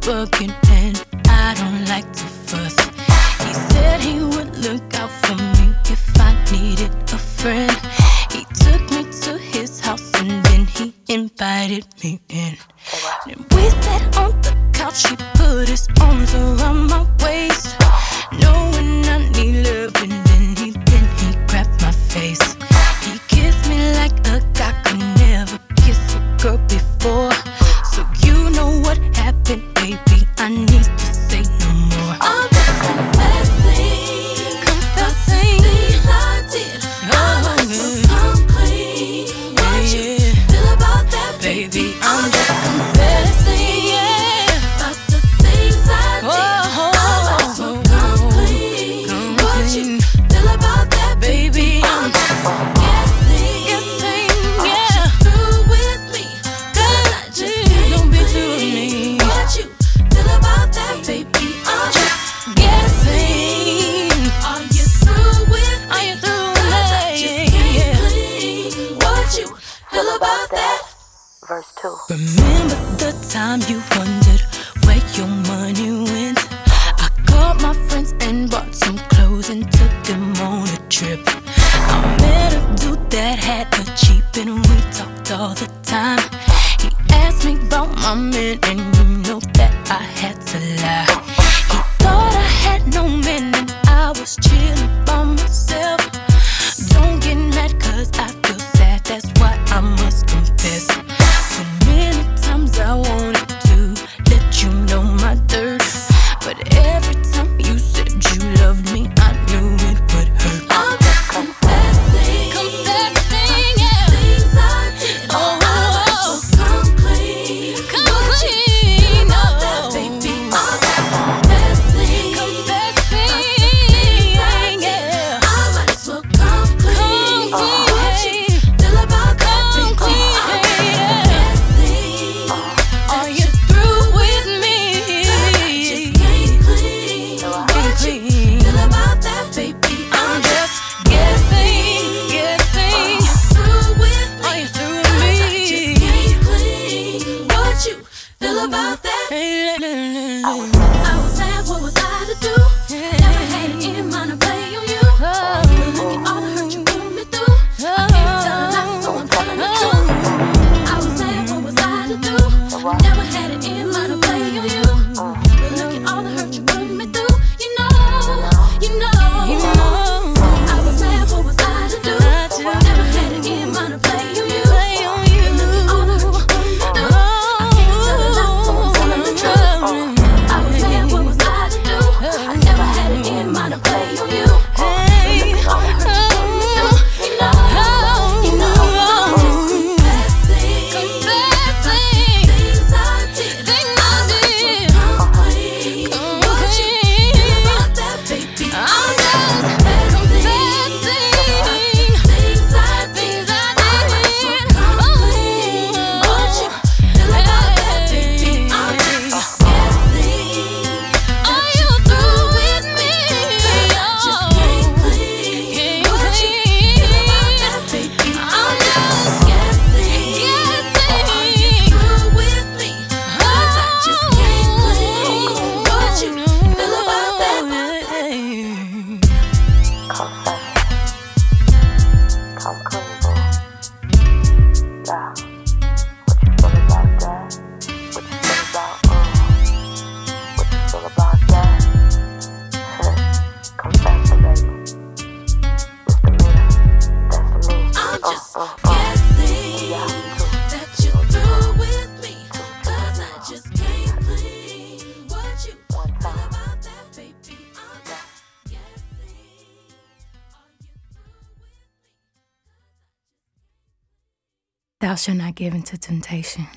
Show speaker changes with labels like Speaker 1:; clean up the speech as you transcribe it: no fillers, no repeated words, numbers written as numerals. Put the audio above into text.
Speaker 1: working and I don't like to fuss. He said he would look out for me if I needed a friend. He took me to his house and then he invited me in. Then we sat on the couch, he put his arms around my waist, knowing I need love, and then he grabbed my face. He kissed me like a guy could never kiss a girl before. So you know what happened, baby, I need to say no more.
Speaker 2: I'm just confessing things I did. I might as well come clean. What you feel about that,
Speaker 1: baby? I'm just confessing,
Speaker 2: about the things I did. I might as well come clean. What you feel about that,
Speaker 1: baby?
Speaker 2: I'm just guessing,
Speaker 1: yeah.
Speaker 2: Are you through with me? 'Cause I just can't
Speaker 1: Don't be through with me.
Speaker 2: What you feel about that, baby? I'm just
Speaker 1: guessing.
Speaker 2: Are you through with me?
Speaker 1: Are you through
Speaker 2: 'Cause I
Speaker 1: with
Speaker 2: just
Speaker 1: me?
Speaker 2: can't clean. What you feel about that?
Speaker 3: Verse 2.
Speaker 1: Remember the time you wondered where your money went? I called my friends and bought some clothes and took them on a trip. I met a dude that had a Jeep and we talked all the time. He asked me about my man and you know that I had to lie. He thought I had no man and I was chilling by myself. Don't get mad 'cause I feel sad, that's why I must confess. Too many times I wanted to let you know my dirt, but every time you said you loved me, I knew it would hurt.
Speaker 2: I'm just confessing, things I did. I might as well come clean. What you feel about that, baby? I'm just confessing, things I did. I might as well come clean. What you feel about that, baby? I'm guessing.
Speaker 1: Are you through with me?
Speaker 2: 'Cause I just can't clean. What you feel about that, baby?
Speaker 1: I'm just guessing.
Speaker 2: Are you through with me?
Speaker 1: Are you through
Speaker 2: 'Cause
Speaker 1: with
Speaker 2: I just can't clean. What you feel about that?
Speaker 1: me?
Speaker 2: I was sad, what was I to do? Never had it in mind to play on you. But look at all the hurt you put me through. I can't tell a lie, so I'm telling the truth. I was sad, what was I to do? Never had it in mind to play on you. But look at all the hurt you put me through. You know. I was sad, what was I to do? Never had it in mind to play on you. But look at all the hurt you put me through. I can't tell a lie, so I'm telling the truth. I was sad, what was I to do? I never had it in mind to play on you. But look at all the hurt you put me through. You know. I'm just confessing things I did. I might as well come clean. What you feel about that, baby? I'm just confessing things I did. I might as well come clean. What you feel about that, baby? I'm just guessing. Are you through with me? 'Cause I just can't clean. What you feel about that, baby? I'm just guessing. Are you through with me? 'Cause I just can't clean. What you feel about that?
Speaker 3: Confession. Come clean, boy. Yeah. What you feel about that? What you feel about, what you feel about that? Confession, baby. Misdemeanor. That's me.
Speaker 2: I'm just guessing that you're through with me. 'Cause I just can't clean. What you feel about that, baby? I'm just guessing. Are you through with me?
Speaker 1: Thou shalt not give into temptation.